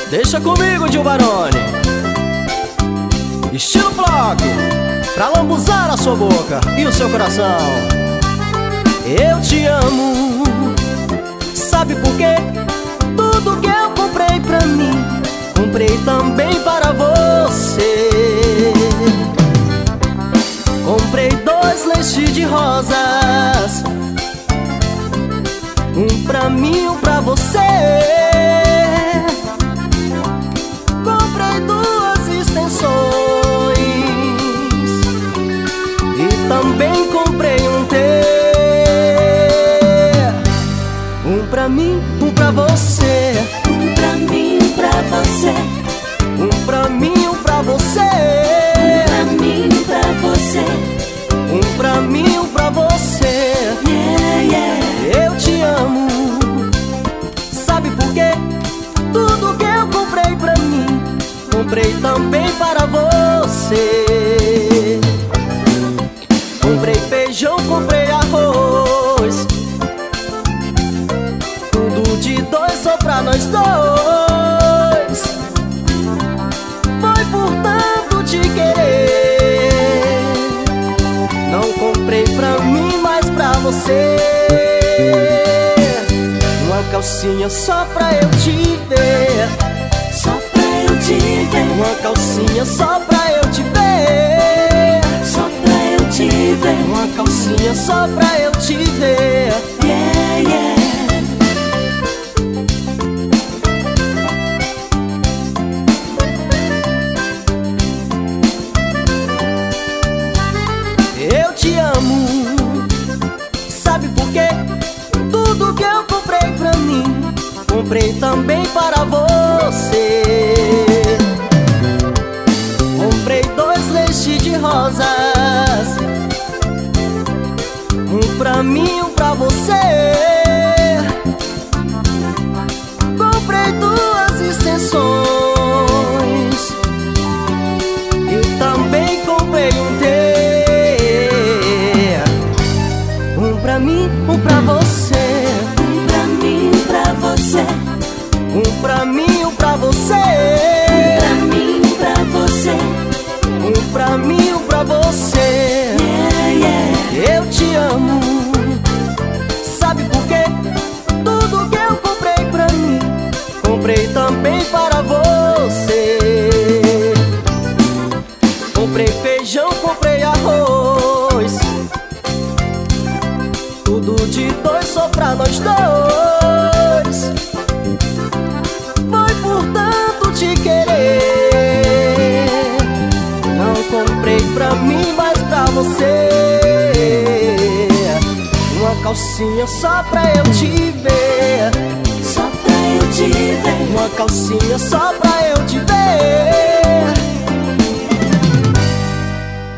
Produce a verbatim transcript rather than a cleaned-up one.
Deixa comigo, Gil Baroni. Estilo bloco, pra lambuzar a sua boca e o seu coração. Eu te amo, sabe por quê? Tudo que eu comprei pra mim, comprei também para você. Comprei dois leite de rosas, um pra mim e um pra você. Comprei duas extensões e também comprei um T. Um pra mim, um pra você. Um pra mim, um pra você. Um pra mim, um pra você. Um pra mim, um pra você. Um pra mim, um pra você. Yeah, yeah. Eu te amo, sabe por quê? Tudo que eu comprei pra mim, comprei também para você. Comprei feijão, comprei arroz, tudo de dois só pra nós dois. Foi por tanto te querer, não comprei pra mim, mas pra você. Uma calcinha só pra eu te ver, Só pra eu te ver. uma calcinha só pra eu te ver, Só pra eu te ver. uma calcinha só pra eu te ver. Yeah, yeah. Eu te amo, sabe por quê? Tudo que eu comprei pra mim, comprei também para você. Comprei dois leite de rosas, um pra mim e um pra você. Comprei duas extensões e também comprei um T. Um pra mim, um pra você. Um pra mim, um pra você. Um pra mim, um pra você. Um pra mim, um pra você. Um pra mim, um pra você. Yeah, yeah. Eu te amo, sabe por quê? Tudo que eu comprei pra mim, comprei também para você. Comprei feijão, comprei arroz, tudo de dois só pra nós dois. Foi por tanto te querer, não comprei pra mim, mas pra você. Uma calcinha só pra eu te ver, Só pra eu te ver. uma calcinha só pra eu te ver.